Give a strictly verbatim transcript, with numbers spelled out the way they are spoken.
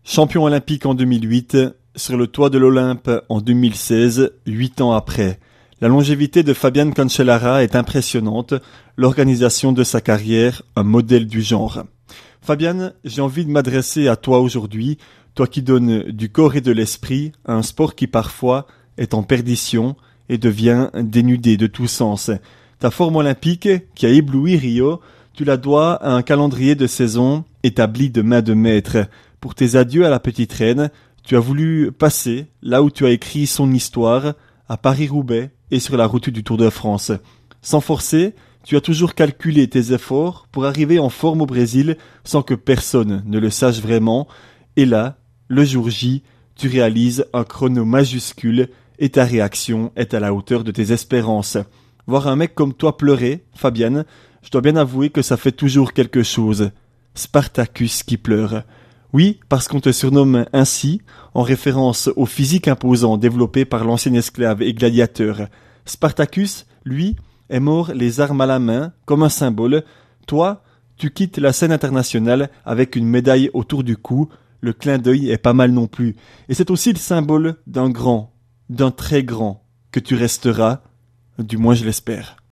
Champion olympique en deux mille huit, sur le toit de l'Olympe en deux mille seize, huit ans après. La longévité de Fabian Cancellara est impressionnante, l'organisation de sa carrière, un modèle du genre. Fabian, j'ai envie de m'adresser à toi aujourd'hui, toi qui donnes du corps et de l'esprit à un sport qui parfois est en perdition et devient dénudé de tout sens. Ta forme olympique, qui a ébloui Rio, tu la dois à un calendrier de saison établi de main de maître. Pour tes adieux à la petite reine, tu as voulu passer là où tu as écrit son histoire, à Paris-Roubaix et sur la route du Tour de France. Sans forcer, tu as toujours calculé tes efforts pour arriver en forme au Brésil sans que personne ne le sache vraiment. Et là, le jour J, tu réalises un chrono majuscule et ta réaction est à la hauteur de tes espérances. Voir un mec comme toi pleurer, Fabian, je dois bien avouer que ça fait toujours quelque chose. Spartacus qui pleure. Oui, parce qu'on te surnomme ainsi, en référence au physique imposant développé par l'ancien esclave et gladiateur. Spartacus, lui, est mort les armes à la main, comme un symbole. Toi, tu quittes la scène internationale avec une médaille autour du cou. Le clin d'œil est pas mal non plus. Et c'est aussi le symbole d'un grand, d'un très grand, que tu resteras, du moins je l'espère.